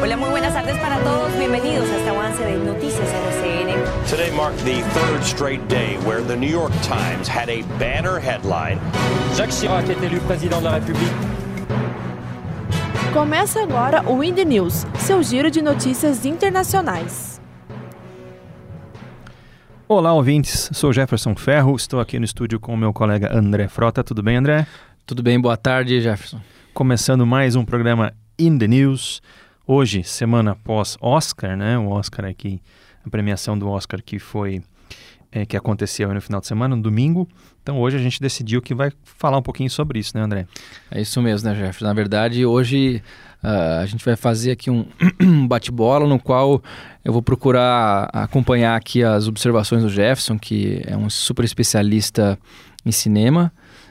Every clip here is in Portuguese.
Hola, muy buenas tardes para todos. Bienvenidos a este avance de Noticias RCN. Today marked the third straight day where the New York Times had a banner headline. Jacques Chirac est élu président de la République. Começa agora o In The News, seu giro de notícias internacionais. Olá, ouvintes. Sou Jefferson Ferro, estou aqui no estúdio com o meu colega André Frota. Tudo bem, André? Tudo bem, boa tarde, Jefferson. Começando mais um programa In The News. Hoje, semana após Oscar, né? O Oscar aqui, a premiação do Oscar que foi... que aconteceu no final de semana, no domingo. Então hoje a gente decidiu que vai falar um pouquinho sobre isso, né, André? É isso mesmo, né, Jefferson? Na verdade, hoje a gente vai fazer aqui um bate-bola no qual eu vou procurar acompanhar aqui as observações do Jefferson, que é um super especialista em cinema.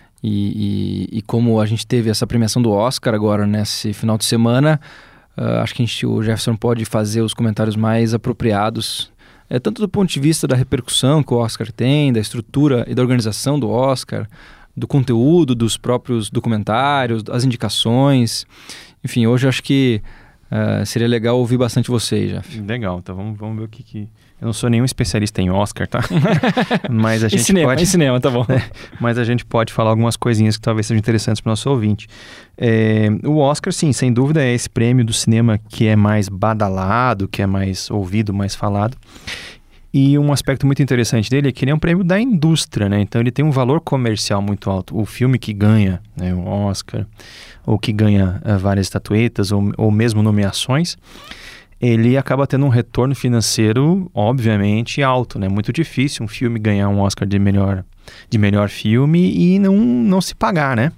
E como a gente teve essa premiação do Oscar agora nesse final de semana, acho que o Jefferson pode fazer os comentários mais apropriados, tanto do ponto de vista da repercussão que o Oscar tem, da estrutura e da organização do Oscar, do conteúdo dos próprios documentários, das indicações. Enfim, hoje acho que seria legal ouvir bastante vocês, Jeff. Legal, então vamos ver o que... Eu não sou nenhum especialista em Oscar, tá? Mas a gente em cinema, tá bom. Mas a gente pode falar algumas coisinhas que talvez sejam interessantes para o nosso ouvinte. O Oscar, sim, sem dúvida é esse prêmio do cinema que é mais badalado, que é mais ouvido, mais falado. E um aspecto muito interessante dele é que ele é um prêmio da indústria, né? Então ele tem um valor comercial muito alto. O filme que ganha, né, o Oscar, ou que ganha várias estatuetas, ou mesmo nomeações, ele acaba tendo um retorno financeiro, obviamente, alto, né? Muito difícil um filme ganhar um Oscar de melhor filme e não se pagar, né?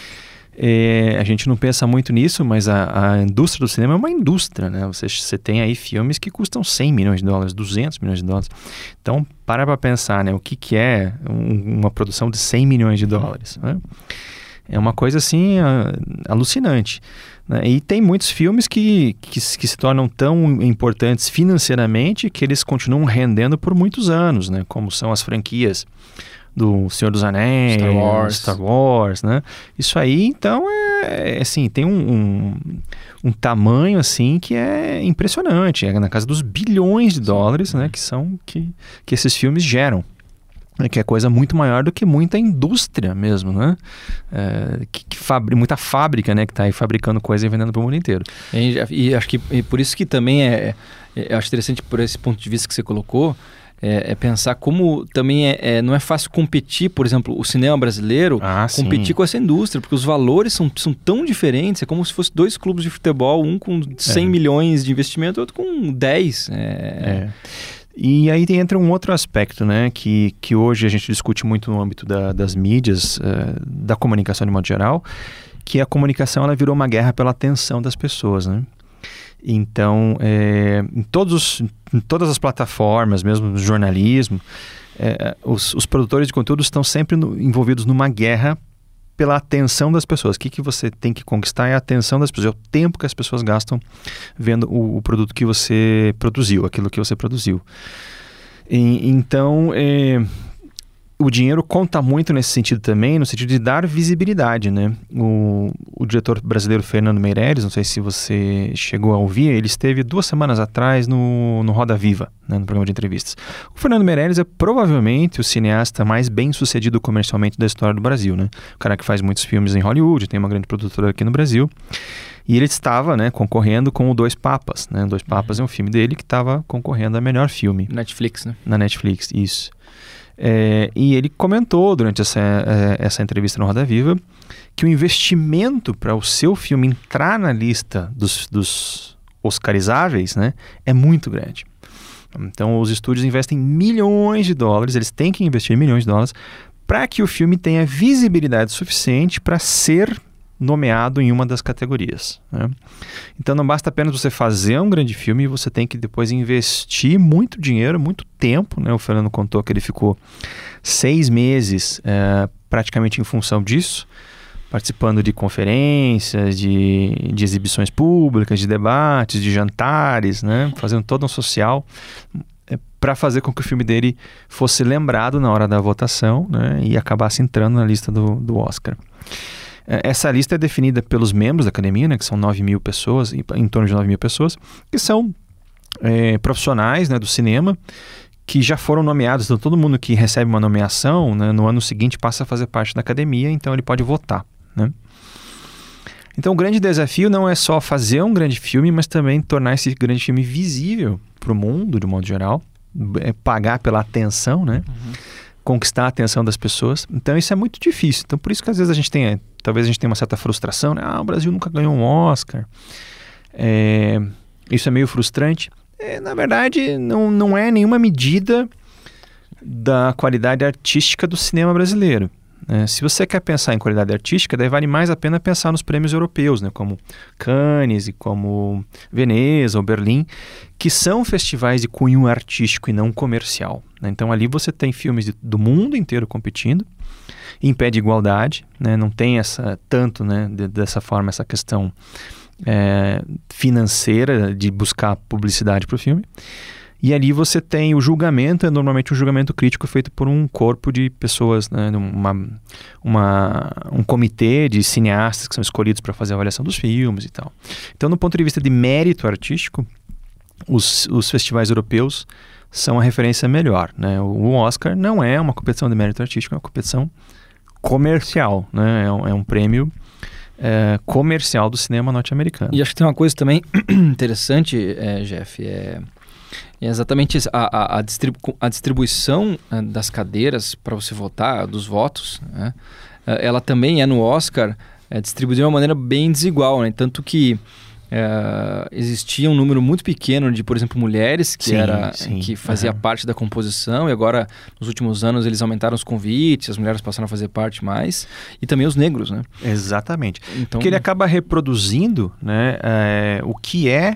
A gente não pensa muito nisso, mas a indústria do cinema é uma indústria, né? Você tem aí filmes que custam 100 milhões de dólares, 200 milhões de dólares. Então, para pensar, né? O que é uma produção de 100 milhões de dólares, né? É uma coisa, assim, alucinante. Né? E tem muitos filmes que se tornam tão importantes financeiramente que eles continuam rendendo por muitos anos, né? Como são as franquias do Senhor dos Anéis, Star Wars, né? Isso aí, então, assim, tem um tamanho, assim, que é impressionante. É na casa dos bilhões de dólares, né? Que esses filmes geram. Que é coisa muito maior do que muita indústria mesmo, né? Muita fábrica, né? Que está aí fabricando coisa e vendendo para o mundo inteiro. E acho que por isso que também eu acho interessante por esse ponto de vista que você colocou, pensar como também não é fácil competir, por exemplo, o cinema brasileiro, competir com essa indústria, porque os valores são tão diferentes, é como se fosse dois clubes de futebol, um com 100 milhões de investimento, outro com 10. E aí entra um outro aspecto, né, que hoje a gente discute muito no âmbito das mídias, da comunicação de modo geral, que a comunicação ela virou uma guerra pela atenção das pessoas, né? Então, em todas as plataformas, mesmo no jornalismo, os produtores de conteúdo estão sempre envolvidos numa guerra pela atenção das pessoas. O que você tem que conquistar é a atenção das pessoas, é o tempo que as pessoas gastam vendo o produto que você produziu, aquilo que você produziu. Então, o dinheiro conta muito nesse sentido também, no sentido de dar visibilidade, né? O diretor brasileiro Fernando Meirelles, não sei se você chegou a ouvir, ele esteve 2 semanas atrás no Roda Viva, né, no programa de entrevistas. O Fernando Meirelles é provavelmente o cineasta mais bem sucedido comercialmente da história do Brasil, né? O cara que faz muitos filmes em Hollywood, tem uma grande produtora aqui no Brasil. E ele estava, né, concorrendo com o Dois Papas, né? Dois Papas é um filme dele que estava concorrendo a melhor filme. Netflix, né? Na Netflix, isso. E ele comentou durante essa entrevista no Roda Viva que o investimento para o seu filme entrar na lista dos oscarizáveis, né, é muito grande. Então os estúdios investem milhões de dólares, eles têm que investir milhões de dólares para que o filme tenha visibilidade suficiente para ser nomeado em uma das categorias, né? Então não basta apenas você fazer um grande filme, você tem que depois investir muito dinheiro, muito tempo, né? O Fernando contou que ele ficou 6 meses praticamente em função disso, participando de conferências, de exibições públicas, de debates, de jantares, né? Fazendo todo um social para fazer com que o filme dele fosse lembrado na hora da votação, né? E acabasse entrando na lista do Oscar. Essa lista é definida pelos membros da academia, né, que são 9.000 pessoas, em torno de 9.000 pessoas, que são profissionais, né, do cinema, que já foram nomeados. Então, todo mundo que recebe uma nomeação, né, no ano seguinte passa a fazer parte da academia, então ele pode votar, né? Então, o grande desafio não é só fazer um grande filme, mas também tornar esse grande filme visível para o mundo, de modo geral, pagar pela atenção, né? Conquistar a atenção das pessoas. Então, isso é muito difícil. Então, por isso que às vezes talvez a gente tenha uma certa frustração, né? O Brasil nunca ganhou um Oscar. Isso é meio frustrante. Na verdade, não é nenhuma medida da qualidade artística do cinema brasileiro. Se você quer pensar em qualidade artística, daí vale mais a pena pensar nos prêmios europeus, né, como Cannes e como Veneza ou Berlim, que são festivais de cunho artístico e não comercial, né? Então ali você tem filmes do mundo inteiro competindo, em pé de igualdade, né? Não tem tanto, né, dessa forma essa questão financeira de buscar publicidade para o filme. E ali você tem o julgamento, é normalmente um julgamento crítico feito por um corpo de pessoas, né, um comitê de cineastas que são escolhidos para fazer a avaliação dos filmes e tal. Então, no ponto de vista de mérito artístico, os festivais europeus são a referência melhor, né? O Oscar não é uma competição de mérito artístico, é uma competição comercial, né? É um prêmio comercial do cinema norte-americano. E acho que tem uma coisa também interessante, Jeff, é exatamente a distribuição das cadeiras para você votar, dos votos, né? Ela também no Oscar distribuída de uma maneira bem desigual, né? Tanto que existia um número muito pequeno de, por exemplo, mulheres que fazia parte da composição, e agora, nos últimos anos, eles aumentaram os convites, as mulheres passaram a fazer parte mais, e também os negros, né? Exatamente. Então, porque ele acaba reproduzindo, né, o que é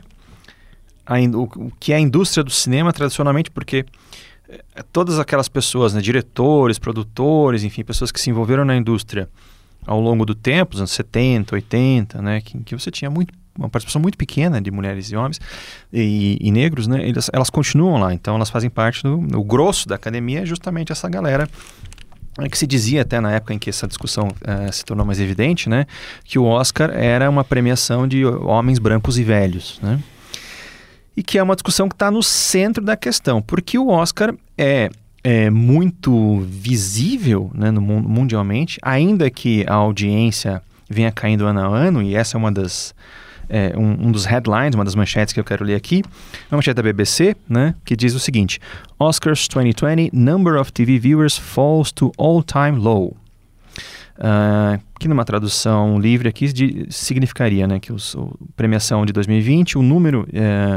a indústria do cinema tradicionalmente, porque todas aquelas pessoas, né, diretores, produtores, enfim, pessoas que se envolveram na indústria ao longo do tempo, os anos 70, 80, né, que você tinha uma participação muito pequena de mulheres e homens e negros, né, elas continuam lá, então elas fazem parte o grosso da academia é justamente essa galera que se dizia até na época em que essa discussão se tornou mais evidente, né, que o Oscar era uma premiação de homens brancos e velhos, né? E que é uma discussão que está no centro da questão, porque o Oscar é muito visível, né, mundialmente, ainda que a audiência venha caindo ano a ano, e essa é uma um dos headlines, uma das manchetes que eu quero ler aqui, uma manchete da BBC, né, que diz o seguinte: Oscars 2020, number of TV viewers falls to all-time low. Que numa tradução livre aqui significaria, né, que a premiação de 2020, o número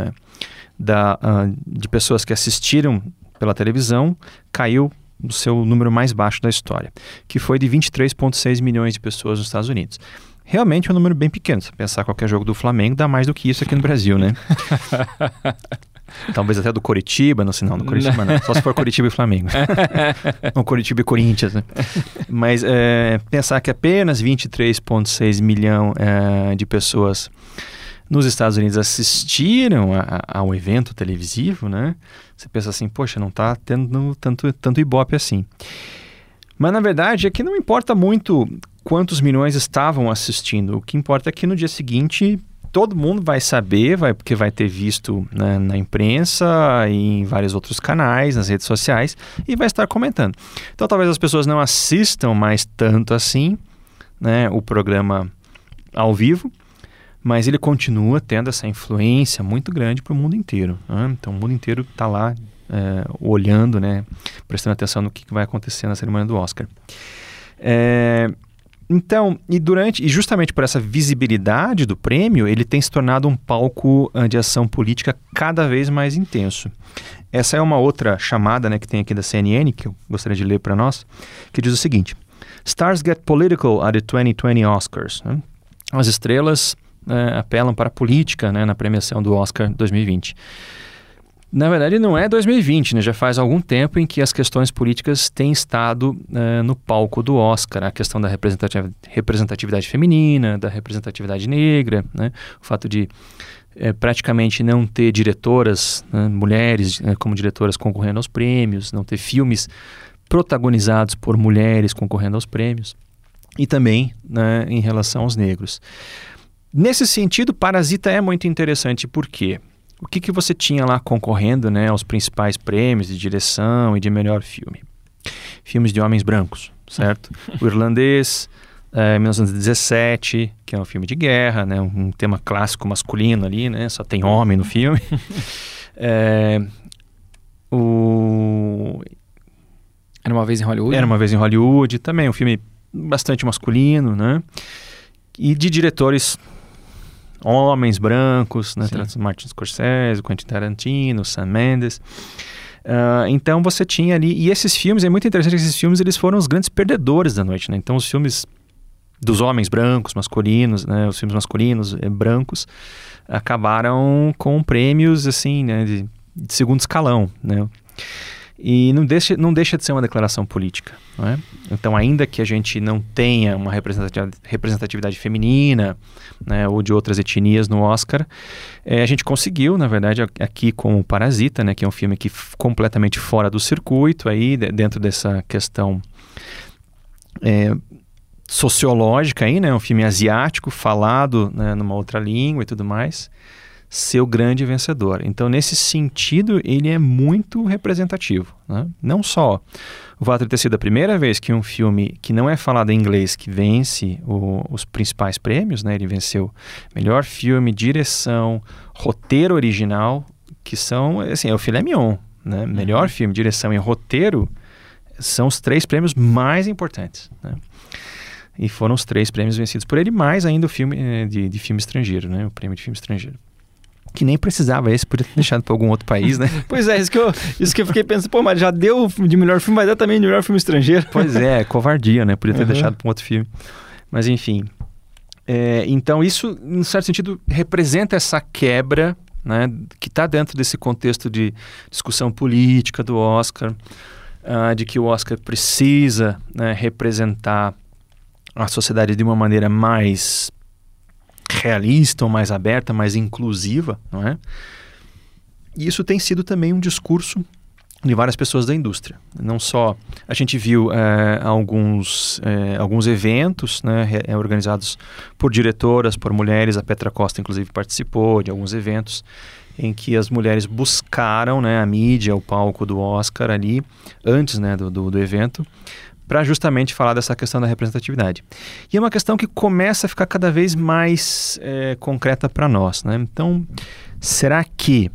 de pessoas que assistiram pela televisão caiu do seu número mais baixo da história, que foi de 23,6 milhões de pessoas nos Estados Unidos. Realmente é um número bem pequeno. Se pensar qualquer jogo do Flamengo, dá mais do que isso aqui no Brasil, né? Talvez até do Coritiba, não sei, não, do Coritiba não. Só se for Coritiba e Flamengo. Ou Coritiba e Corinthians, né? Mas pensar que apenas 23,6 milhão de pessoas nos Estados Unidos assistiram ao evento televisivo, né? Você pensa assim, poxa, não está tendo tanto ibope assim. Mas, na verdade, é que não importa muito quantos milhões estavam assistindo. O que importa é que no dia seguinte todo mundo vai saber, porque vai ter visto, né, na imprensa e em vários outros canais, nas redes sociais, e vai estar comentando. Então, talvez as pessoas não assistam mais tanto assim, né, o programa ao vivo, mas ele continua tendo essa influência muito grande para o mundo inteiro, né? Então, o mundo inteiro está lá olhando, né, prestando atenção no que vai acontecer na cerimônia do Oscar. Então, e justamente por essa visibilidade do prêmio, ele tem se tornado um palco de ação política cada vez mais intenso. Essa é uma outra chamada, né, que tem aqui da CNN, que eu gostaria de ler para nós, que diz o seguinte: Stars get political at the 2020 Oscars. Né? As estrelas apelam para a política, né, na premiação do Oscar 2020. Na verdade, não é 2020, né? Já faz algum tempo em que as questões políticas têm estado no palco do Oscar. A questão da representatividade feminina, da representatividade negra, né? O fato de praticamente não ter diretoras, né, mulheres como diretoras concorrendo aos prêmios, não ter filmes protagonizados por mulheres concorrendo aos prêmios. e também, né, em relação aos negros. Nesse sentido, Parasita é muito interessante, por quê? O que você tinha lá concorrendo, né, aos principais prêmios de direção e de melhor filme? Filmes de homens brancos, certo? O Irlandês, 1917, que é um filme de guerra, né, um tema clássico masculino ali, né, só tem homem no filme. Era uma vez em Hollywood? Era uma vez em Hollywood, também um filme bastante masculino, né? E de diretores homens brancos, né? Martin Scorsese, Quentin Tarantino, Sam Mendes. Então você tinha ali... E esses filmes, é muito interessante que esses filmes eles foram os grandes perdedores da noite, né? Então os filmes dos homens brancos, masculinos, né? Os filmes masculinos, brancos, acabaram com prêmios, assim, né? De segundo escalão, né? E não deixa de ser uma declaração política, não é? Então, ainda que a gente não tenha uma representatividade feminina, né, ou de outras etnias no Oscar, a gente conseguiu, na verdade, aqui com o Parasita, né, que é um filme que completamente fora do circuito, aí, dentro dessa questão sociológica, aí, né, um filme asiático, falado, né, numa outra língua e tudo mais, ser o grande vencedor. Então, nesse sentido, ele é muito representativo, né? Não só o fato de ter sido a primeira vez que um filme que não é falado em inglês que vence os principais prêmios, né? Ele venceu melhor filme, direção, roteiro original, que são, assim, é o filé mignon, né? Melhor filme, direção e roteiro são os 3 prêmios mais importantes, né? E foram os 3 prêmios vencidos por ele, mais ainda o filme de filme estrangeiro, né? O prêmio de filme estrangeiro. Que nem precisava, esse podia ter deixado para algum outro país, né? Pois é, isso que eu fiquei pensando, pô, mas já deu de melhor filme, vai dar também de melhor filme estrangeiro. Pois é, covardia, né? Podia ter deixado para um outro filme. Mas enfim. Então isso, em certo sentido, representa essa quebra, né? Que está dentro desse contexto de discussão política do Oscar, de que o Oscar precisa, né, representar a sociedade de uma maneira mais realista, ou mais aberta, mais inclusiva, não é? E isso tem sido também um discurso de várias pessoas da indústria. Não só... A gente viu alguns eventos, né, organizados por diretoras, por mulheres. A Petra Costa, inclusive, participou de alguns eventos em que as mulheres buscaram, né, a mídia, o palco do Oscar ali, antes, né, do evento, para justamente falar dessa questão da representatividade. E é uma questão que começa a ficar cada vez mais concreta para nós, né? Então, será que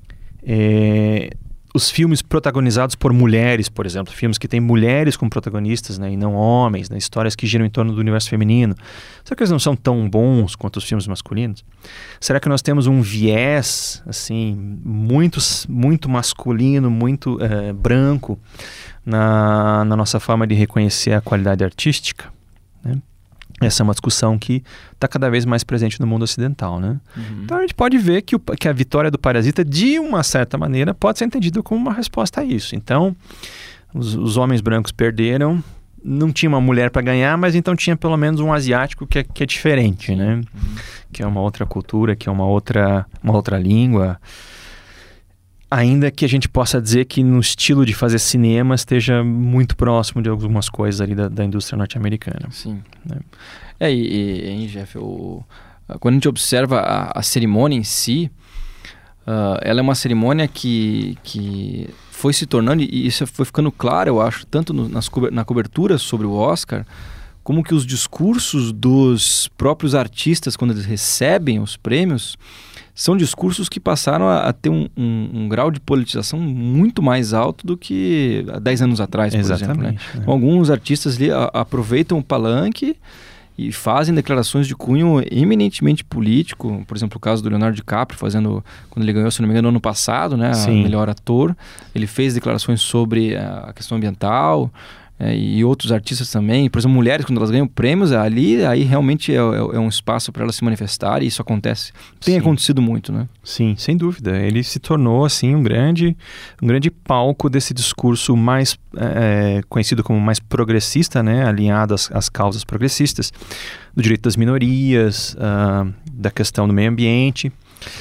os filmes protagonizados por mulheres, por exemplo, filmes que têm mulheres como protagonistas, né, e não homens, né, histórias que giram em torno do universo feminino, será que eles não são tão bons quanto os filmes masculinos? Será que nós temos um viés, assim, muito masculino, muito branco, na nossa forma de reconhecer a qualidade artística, né? Essa é uma discussão que está cada vez mais presente no mundo ocidental, né? Então a gente pode ver que a vitória do Parasita, de uma certa maneira, pode ser entendida como uma resposta a isso. Então, os homens brancos perderam, não tinha uma mulher para ganhar, mas então tinha pelo menos um asiático que é diferente, né? Que é uma outra cultura, que é uma outra língua. Ainda que a gente possa dizer que no estilo de fazer cinema esteja muito próximo de algumas coisas ali da indústria norte-americana. Sim. Né? Jeff, quando a gente observa a cerimônia em si, ela é uma cerimônia que foi se tornando, e isso foi ficando claro, eu acho, tanto na cobertura sobre o Oscar, como que os discursos dos próprios artistas, quando eles recebem os prêmios, são discursos que passaram a ter um grau de politização muito mais alto do que há 10 anos atrás, por exemplo. Né? Então, alguns artistas ali aproveitam o palanque e fazem declarações de cunho eminentemente político. Por exemplo, o caso do Leonardo DiCaprio, quando ele ganhou, se não me engano, no ano passado, né, a melhor ator. Ele fez declarações sobre a questão ambiental, e outros artistas também. Por exemplo, mulheres, quando elas ganham prêmios, aí realmente é um espaço para elas se manifestarem, e isso acontece. Tem acontecido muito, né? Sim, sem dúvida. Ele se tornou, assim, um grande palco desse discurso mais conhecido como mais progressista, né? Alinhado às causas progressistas, do direito das minorias, da questão do meio ambiente.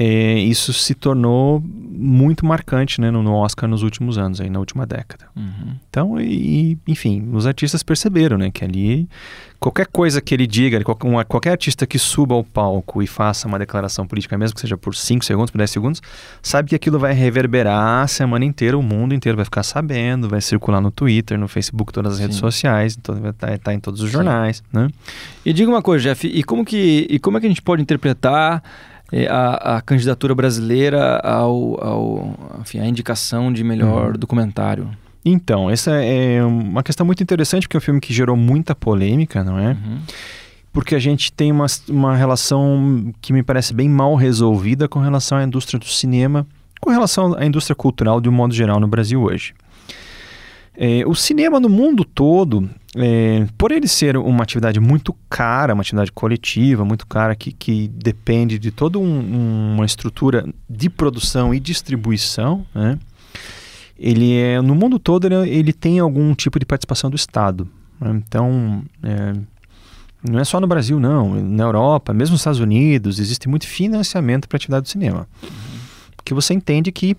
isso se tornou muito marcante, né, no Oscar nos últimos anos, aí, na última década. Então, enfim, os artistas perceberam, né, que ali qualquer coisa que ele diga, qualquer artista que suba ao palco e faça uma declaração política, mesmo que seja por 5 segundos, por 10 segundos, sabe que aquilo vai reverberar a semana inteira, o mundo inteiro vai ficar sabendo, vai circular no Twitter, no Facebook, todas as redes sociais, então vai estar em todos os jornais, né? E diga uma coisa, Jeff, e como é que a gente pode interpretar a candidatura brasileira enfim, a indicação de melhor documentário? Então, essa é uma questão muito interessante, porque é um filme que gerou muita polêmica, não é? Porque a gente tem uma relação que me parece bem mal resolvida com relação à indústria do cinema, com relação à indústria cultural de um modo geral no Brasil hoje. O cinema no mundo todo, por ele ser uma atividade muito cara, uma atividade coletiva, muito cara, que depende de toda uma estrutura de produção e distribuição, né? No mundo todo, ele tem algum tipo de participação do Estado, né? Então, não é só no Brasil, não. Na Europa, mesmo nos Estados Unidos, existe muito financiamento para a atividade do cinema. Porque você entende que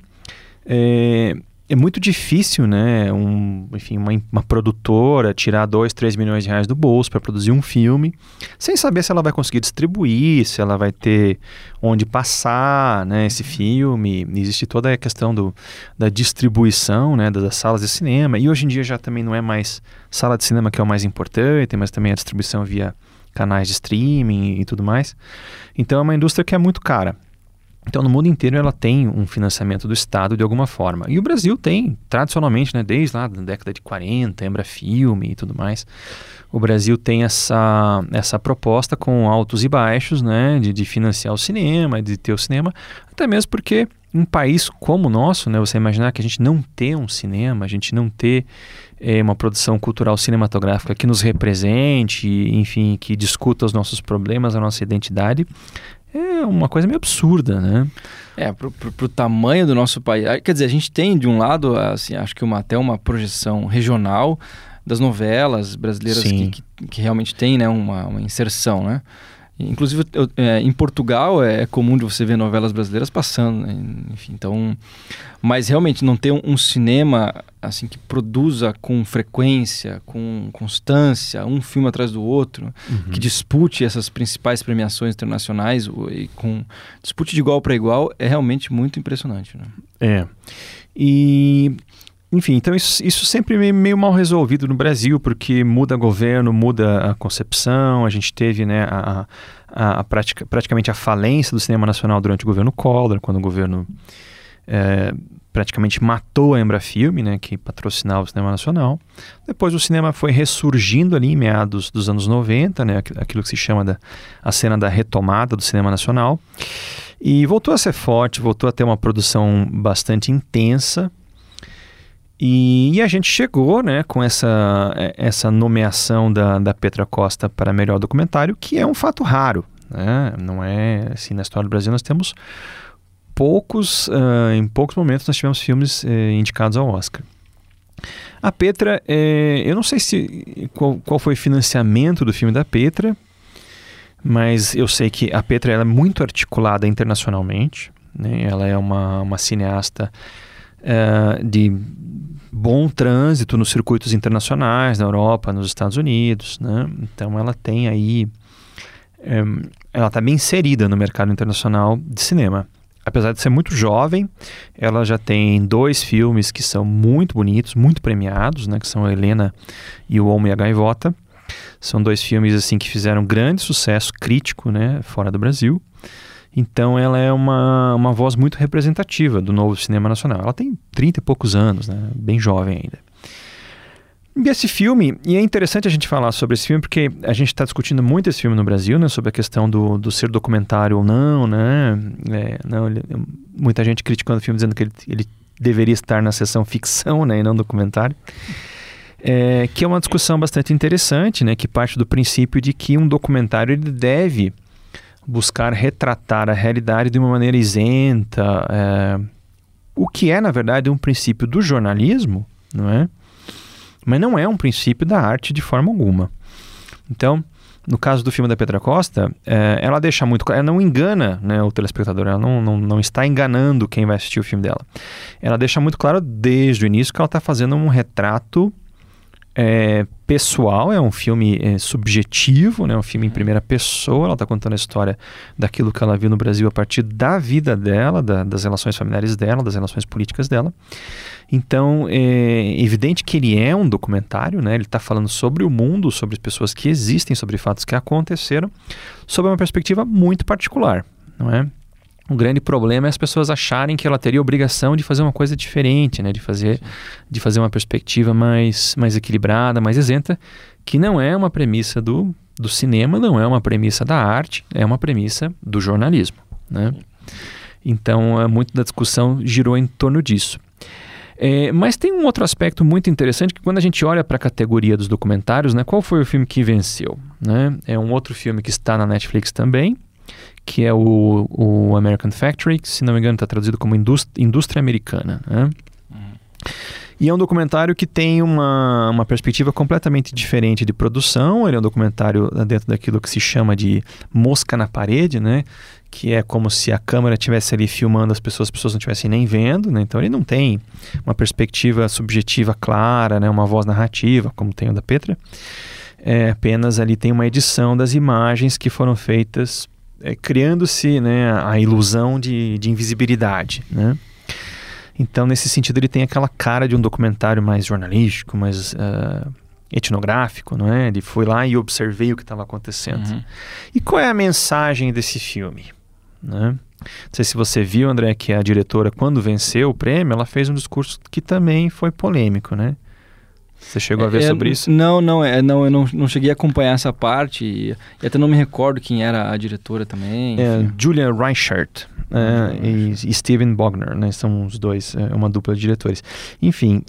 é muito difícil, né, enfim, uma produtora tirar 2, 3 milhões de reais do bolso para produzir um filme, sem saber se ela vai conseguir distribuir, se ela vai ter onde passar, né, esse filme. Existe toda a questão da distribuição, né, das salas de cinema, e hoje em dia já também não é mais sala de cinema que é o mais importante, mas também a distribuição via canais de streaming e tudo mais. Então é uma indústria que é muito cara. Então, no mundo inteiro, ela tem um financiamento do Estado de alguma forma. E o Brasil tem, tradicionalmente, né, desde lá da década de 40, Embrafilme e tudo mais, o Brasil tem essa proposta com altos e baixos, né, de financiar o cinema, de ter o cinema, até mesmo porque um país como o nosso, né, você imaginar que a gente não ter um cinema, a gente não ter uma produção cultural cinematográfica que nos represente, enfim, que discuta os nossos problemas, a nossa identidade, é uma coisa meio absurda, né? Pro tamanho do nosso país. Quer dizer, a gente tem, de um lado, assim, acho que até uma projeção regional das novelas brasileiras que realmente tem, né, uma inserção, né? Inclusive, em Portugal é comum de você ver novelas brasileiras passando, né? Enfim, então... Mas realmente não ter um cinema assim, que produza com frequência, com constância, um filme atrás do outro, que dispute essas principais premiações internacionais e dispute de igual para igual, é realmente muito impressionante, né? E... Enfim, então isso sempre meio mal resolvido no Brasil, porque muda governo, muda a concepção. A gente teve, né, praticamente a falência do cinema nacional durante o governo Collor, quando o governo praticamente matou a Embrafilme, né, que patrocinava o cinema nacional. Depois o cinema foi ressurgindo ali em meados dos anos 90, né, aquilo que se chama a cena da retomada do cinema nacional. E voltou a ser forte, voltou a ter uma produção bastante intensa. E a gente chegou, né, com essa nomeação da Petra Costa para melhor documentário, que é um fato raro, né? Não é assim, na história do Brasil nós temos em poucos momentos nós tivemos filmes indicados ao Oscar. A Petra, eu não sei qual foi o financiamento do filme da Petra, mas eu sei que a Petra ela é muito articulada internacionalmente, né? Ela é uma cineasta de bom trânsito nos circuitos internacionais, na Europa, nos Estados Unidos, né? Então ela tem aí, ela está bem inserida no mercado internacional de cinema. Apesar de ser muito jovem, ela já tem 2 filmes que são muito bonitos, muito premiados, né? Que são a Helena e o Homem e a Gaivota. São 2 filmes assim, que fizeram grande sucesso crítico, né? Fora do Brasil. Então ela é uma voz muito representativa do novo cinema nacional. Ela tem 30 e poucos anos, né? Bem jovem ainda. E esse filme, e é interessante a gente falar sobre esse filme, porque a gente está discutindo muito esse filme no Brasil, né? Sobre a questão do ser documentário ou não, né? Muita gente criticando o filme, dizendo que ele deveria estar na seção ficção, né? E não documentário. Que é uma discussão bastante interessante, né? Que parte do princípio de que um documentário ele deve buscar retratar a realidade de uma maneira isenta, o que é, na verdade, um princípio do jornalismo, não é? Mas não é um princípio da arte de forma alguma. Então, no caso do filme da Petra Costa, ela deixa muito claro, ela não engana, né, o telespectador, ela não está enganando quem vai assistir o filme dela. Ela deixa muito claro desde o início que ela está fazendo um retrato pessoal, é um filme subjetivo, né, um filme em primeira pessoa. Ela está contando a história daquilo que ela viu no Brasil a partir da vida dela, das relações familiares dela, das relações políticas dela. Então, é evidente que ele é um documentário, né? Ele está falando sobre o mundo, sobre pessoas que existem, sobre fatos que aconteceram, sob uma perspectiva muito particular, não é? O grande problema é as pessoas acharem que ela teria a obrigação de fazer uma coisa diferente, né? De fazer uma perspectiva mais equilibrada, mais isenta, que não é uma premissa do cinema, não é uma premissa da arte, é uma premissa do jornalismo, né? Então, muito da discussão girou em torno disso. Mas tem um outro aspecto muito interessante, que quando a gente olha para a categoria dos documentários, né? Qual foi o filme que venceu, né? É um outro filme que está na Netflix também, que é o American Factory, que, se não me engano, está traduzido como Indústria Americana, né? E é um documentário que tem uma perspectiva completamente diferente de produção. Ele é um documentário dentro daquilo que se chama de mosca na parede, né? Que é como se a câmera estivesse ali filmando as pessoas não estivessem nem vendo, né? Então ele não tem uma perspectiva subjetiva clara, né? Uma voz narrativa, como tem o da Petra. Apenas ali tem uma edição das imagens que foram feitas, criando-se, né, a ilusão de invisibilidade, né? Então, nesse sentido, ele tem aquela cara de um documentário mais jornalístico, mais etnográfico, não é? Ele foi lá e observei o que estava acontecendo. Uhum. E qual é a mensagem desse filme, né? Não sei se você viu, André, que a diretora, quando venceu o prêmio, ela fez um discurso que também foi polêmico, né? Você chegou a ver sobre isso? Não, eu não cheguei a acompanhar essa parte e até não me recordo quem era a diretora também. Julia Reichert e Steven Bogner, né? São os dois, uma dupla de diretores. Enfim,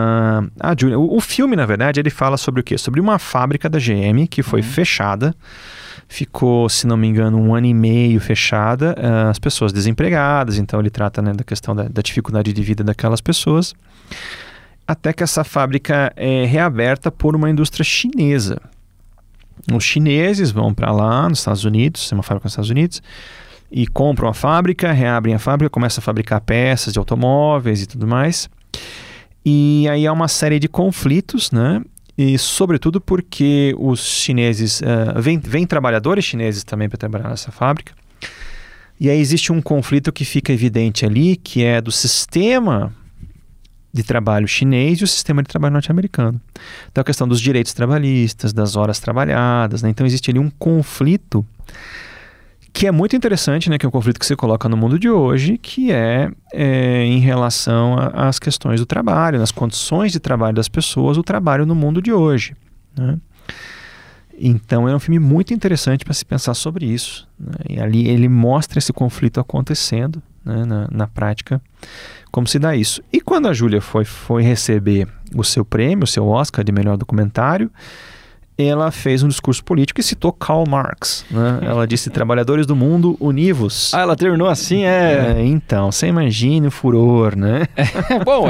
a Julia, o filme, na verdade, ele fala sobre o quê? Sobre uma fábrica da GM que foi fechada, ficou, se não me engano, 1 ano e meio fechada, as pessoas desempregadas, então ele trata, né, da questão da dificuldade de vida daquelas pessoas, até que essa fábrica é reaberta por uma indústria chinesa. Os chineses vão para lá, nos Estados Unidos, é uma fábrica nos Estados Unidos, e compram a fábrica, reabrem a fábrica, começam a fabricar peças de automóveis e tudo mais. E aí há uma série de conflitos, né? E sobretudo porque os chineses, vêm trabalhadores chineses também para trabalhar nessa fábrica. E aí existe um conflito que fica evidente ali, que é do sistema de trabalho chinês e o sistema de trabalho norte-americano. Então a questão dos direitos trabalhistas, das horas trabalhadas, né? Então existe ali um conflito que é muito interessante, né? Que é um conflito que se coloca no mundo de hoje, que é em relação às questões do trabalho, nas condições de trabalho das pessoas, o trabalho no mundo de hoje, né? Então é um filme muito interessante para se pensar sobre isso, né? E ali ele mostra esse conflito acontecendo, né, na prática, como se dá isso. E quando a Júlia foi receber o seu prêmio, o seu Oscar de melhor documentário, ela fez um discurso político e citou Karl Marx, né? Ela disse: trabalhadores do mundo, univos. Ela terminou assim, então, você imagina o furor, né? Bom,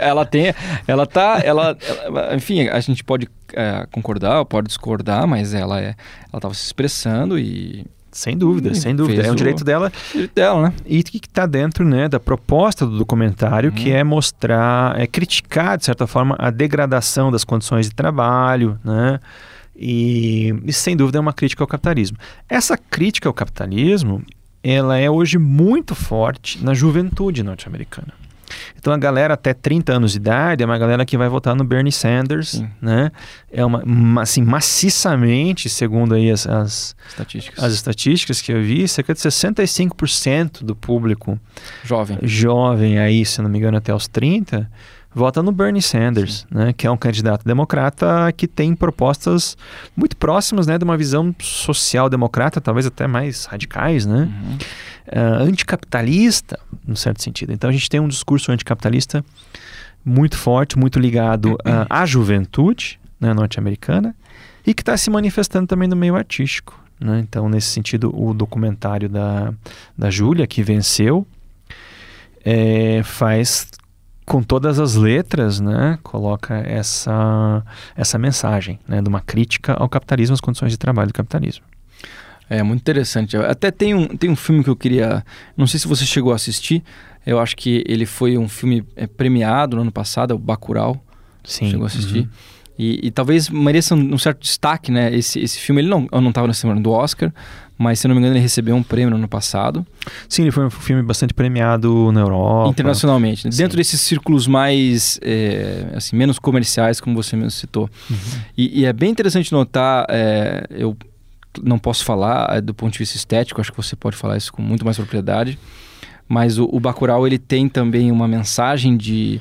enfim, a gente pode concordar, pode discordar, mas ela estava se expressando e... Sem dúvida. É um direito dela. Né? E que está dentro, né, da proposta do documentário, que é mostrar, criticar, de certa forma, a degradação das condições de trabalho, né? E sem dúvida é uma crítica ao capitalismo. Essa crítica ao capitalismo, ela é hoje muito forte na juventude norte-americana. Então a galera até 30 anos de idade é uma galera que vai votar no Bernie Sanders, né? É assim, maciçamente, segundo aí as estatísticas que eu vi, cerca de 65% do público jovem aí, se não me engano, até os 30, vota no Bernie Sanders, né? Que é um candidato democrata que tem propostas muito próximas, né, de uma visão social-democrata, talvez até mais radicais, né? Anticapitalista, num certo sentido. Então a gente tem um discurso anticapitalista muito forte, muito ligado à juventude, né, norte-americana, e que está se manifestando também no meio artístico, né? Então, nesse sentido, o documentário da Júlia, que venceu, faz com todas as letras, né, coloca essa mensagem, né, de uma crítica ao capitalismo, às condições de trabalho do capitalismo. É muito interessante. Até tem um filme que eu queria... Não sei se você chegou a assistir. Eu acho que ele foi um filme premiado no ano passado, é o Bacurau. Sim. Chegou a assistir. E talvez mereça um certo destaque, né? Esse filme, ele não estava na semana do Oscar, mas se eu não me engano ele recebeu um prêmio no ano passado. Sim, ele foi um filme bastante premiado na Europa. Internacionalmente. Sim. Dentro desses círculos mais, assim, menos comerciais, como você mesmo citou. E é bem interessante notar, eu não posso falar do ponto de vista estético, acho que você pode falar isso com muito mais propriedade, mas o Bacurau, ele tem também uma mensagem de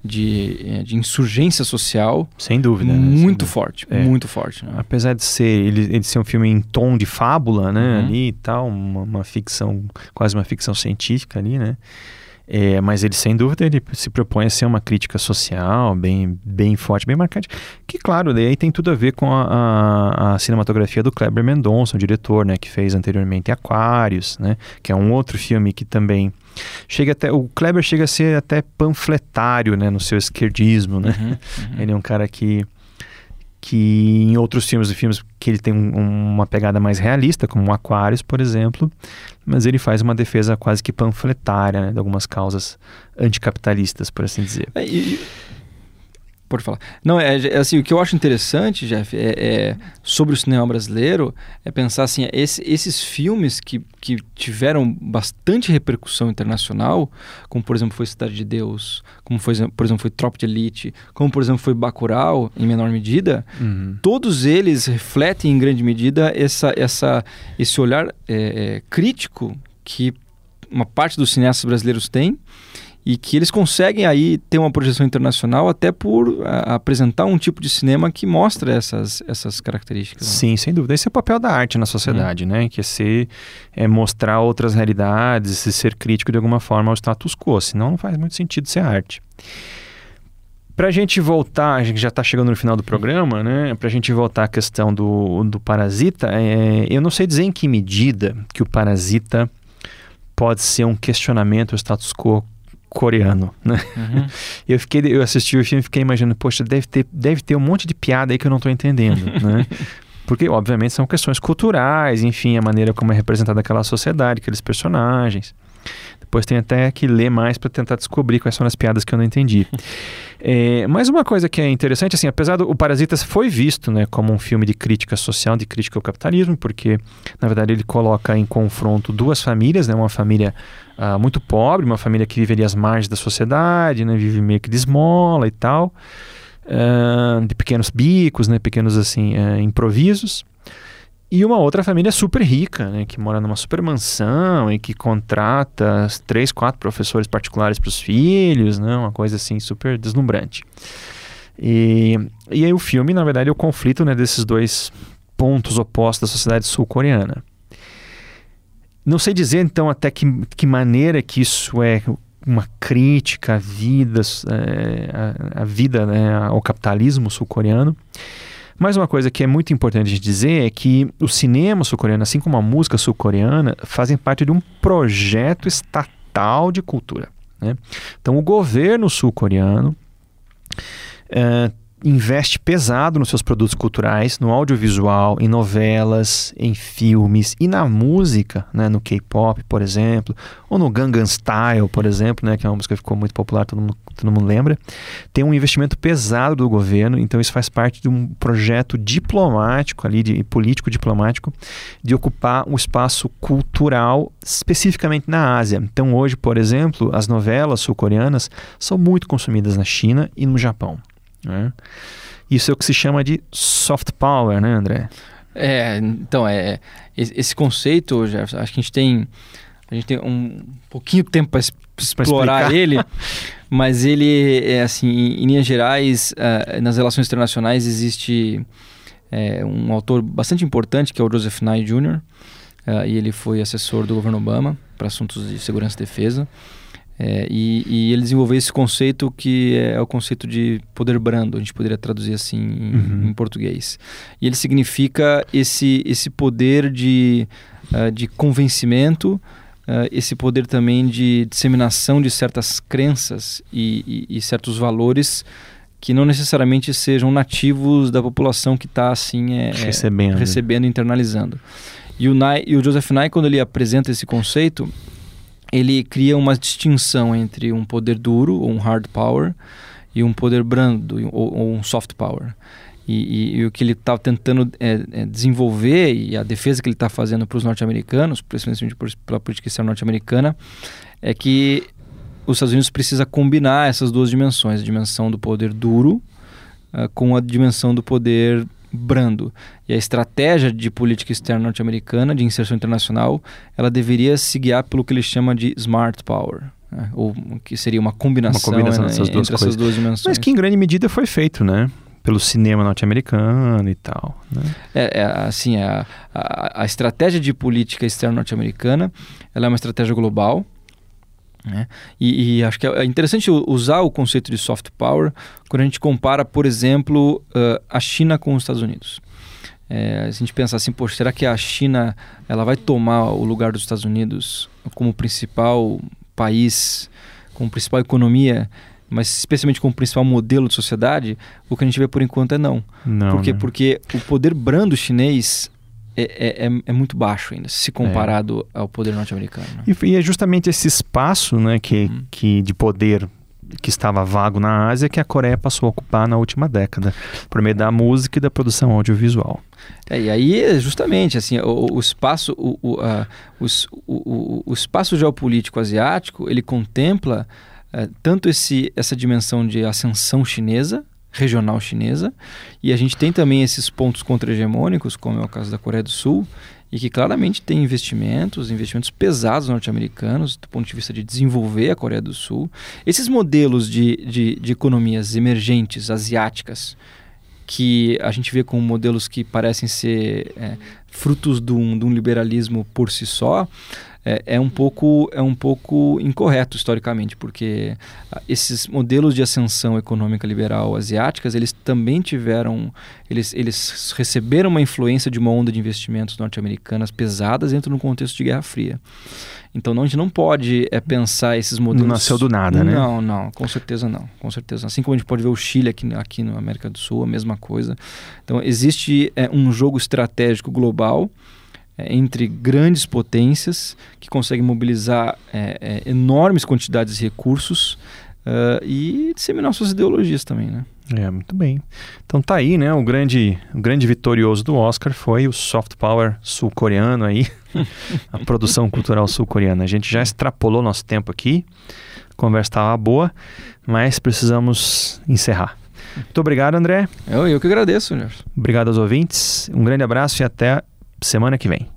insurgência social. Sem dúvida. Muito forte, muito forte. Né? Apesar de ele ser um filme em tom de fábula, né, ali e tal, uma ficção, quase uma ficção científica ali, né? Mas ele, sem dúvida, ele se propõe a ser uma crítica social bem forte, bem marcante, que, claro, daí tem tudo a ver com a cinematografia do Kleber Mendonça, o diretor, né, que fez anteriormente Aquários, né, que é um outro filme que também o Kleber chega a ser até panfletário, né, no seu esquerdismo, né? Ele é um cara que em outros filmes que ele tem uma pegada mais realista, como o Aquários, por exemplo, mas ele faz uma defesa quase que panfletária, né, de algumas causas anticapitalistas, por assim dizer. Pode falar. Não, assim, o que eu acho interessante, Jeff, sobre o cinema brasileiro, é pensar assim, esses filmes que tiveram bastante repercussão internacional, como por exemplo foi Cidade de Deus, como por exemplo foi Tropa de Elite, como por exemplo foi Bacurau, em menor medida, todos eles refletem em grande medida esse olhar crítico que uma parte dos cineastas brasileiros tem, e que eles conseguem aí ter uma projeção internacional até por apresentar um tipo de cinema que mostra essas características. Sim, né? Sem dúvida. Esse é o papel da arte na sociedade, né? Que é mostrar outras realidades, ser crítico de alguma forma ao status quo, senão não faz muito sentido ser arte. Pra gente voltar, a gente já está chegando no final do programa, né? Pra gente voltar à questão do Parasita, eu não sei dizer em que medida que o Parasita pode ser um questionamento ao status quo coreano, né? Eu assisti o filme e fiquei imaginando, poxa, deve ter um monte de piada aí que eu não estou entendendo, né? Porque, obviamente, são questões culturais, enfim, a maneira como é representada aquela sociedade, aqueles personagens. Depois tem até que ler mais para tentar descobrir quais são as piadas que eu não entendi. Mas uma coisa que é interessante, assim, apesar do Parasita foi visto, né, como um filme de crítica social, de crítica ao capitalismo, porque, na verdade, ele coloca em confronto duas famílias, né, uma família muito pobre, uma família que vive ali às margens da sociedade, né, vive meio que de esmola e tal, de pequenos bicos, né, pequenos assim, improvisos. E uma outra família super rica, né, que mora numa super mansão e que contrata 3, 4 professores particulares para os filhos, né, uma coisa assim super deslumbrante. E aí o filme, na verdade, é o conflito, né, desses dois pontos opostos da sociedade sul-coreana. Não sei dizer, então, até que maneira que isso é uma crítica à vida, né, ao capitalismo sul-coreano. Mas uma coisa que é muito importante a gente dizer é que o cinema sul-coreano, assim como a música sul-coreana, fazem parte de um projeto estatal de cultura, né? Então, o governo sul-coreano investe pesado nos seus produtos culturais, no audiovisual, em novelas, em filmes e na música, né, no K-pop, por exemplo, ou no Gangnam Style, por exemplo, né, que é uma música que ficou muito popular, todo mundo lembra. Tem um investimento pesado do governo, então isso faz parte de um projeto diplomático ali, político diplomático, de ocupar um espaço cultural especificamente na Ásia. Então hoje, por exemplo, as novelas sul-coreanas são muito consumidas na China e no Japão, né? Isso é o que se chama de soft power, né, André? Então, esse conceito, Jefferson, acho que a gente tem um pouquinho de tempo para explorar ele, mas ele é assim, em linhas gerais, nas relações internacionais existe um autor bastante importante, que é o Joseph Nye Jr., e ele foi assessor do governo Obama para assuntos de segurança e defesa. E ele desenvolveu esse conceito que é o conceito de poder brando, a gente poderia traduzir assim em português. E ele significa esse poder de convencimento esse poder também de disseminação de certas crenças e certos valores que não necessariamente sejam nativos da população que está assim recebendo e internalizando. E o Joseph Nye, quando ele apresenta esse conceito, ele cria uma distinção entre um poder duro, ou um hard power, e um poder brando, ou um soft power. E o que ele está tentando desenvolver, e a defesa que ele está fazendo para os norte-americanos, principalmente pela política externa norte-americana, é que os Estados Unidos precisa combinar essas duas dimensões, a dimensão do poder duro com a dimensão do poder brando. E a estratégia de política externa norte-americana, de inserção internacional, ela deveria se guiar pelo que ele chama de smart power, né? Ou que seria uma combinação dessas duas entre essas duas dimensões. Mas que em grande medida foi feito, né? Pelo cinema norte-americano e tal, né? A estratégia de política externa norte-americana, ela é uma estratégia global, né? E acho que é interessante usar o conceito de soft power quando a gente compara, por exemplo, a China com os Estados Unidos. Se a gente pensar assim, poxa, será que a China ela vai tomar o lugar dos Estados Unidos como principal país, como principal economia, mas especialmente como principal modelo de sociedade? O que a gente vê por enquanto é não. Por quê? Porque o poder brando chinês é muito baixo ainda, se comparado ao poder norte-americano, né? E é justamente esse espaço, né, que de poder que estava vago na Ásia que a Coreia passou a ocupar na última década, por meio da música e da produção audiovisual. E aí, justamente, assim, o espaço geopolítico asiático, ele contempla tanto essa dimensão de ascensão chinesa, regional chinesa, e a gente tem também esses pontos contra-hegemônicos, como é o caso da Coreia do Sul, e que claramente tem investimentos pesados norte-americanos do ponto de vista de desenvolver a Coreia do Sul. Esses modelos de economias emergentes asiáticas, que a gente vê como modelos que parecem ser frutos de um liberalismo por si só, é um pouco incorreto historicamente, porque esses modelos de ascensão econômica liberal asiáticas, eles também eles receberam uma influência de uma onda de investimentos norte-americanas pesadas dentro de um contexto de Guerra Fria. Então a gente não pode pensar esses modelos... Não nasceu do nada, né? Não, com certeza não. Assim como a gente pode ver o Chile aqui na América do Sul, a mesma coisa. Então existe um jogo estratégico global entre grandes potências que conseguem mobilizar enormes quantidades de recursos e disseminar suas ideologias também, né? Muito bem. Então tá aí, né? O grande vitorioso do Oscar foi o soft power sul-coreano aí, a produção cultural sul-coreana. A gente já extrapolou nosso tempo aqui, a conversa estava boa, mas precisamos encerrar. Muito obrigado, André. Eu que agradeço, Jefferson. Obrigado aos ouvintes, um grande abraço e até semana que vem.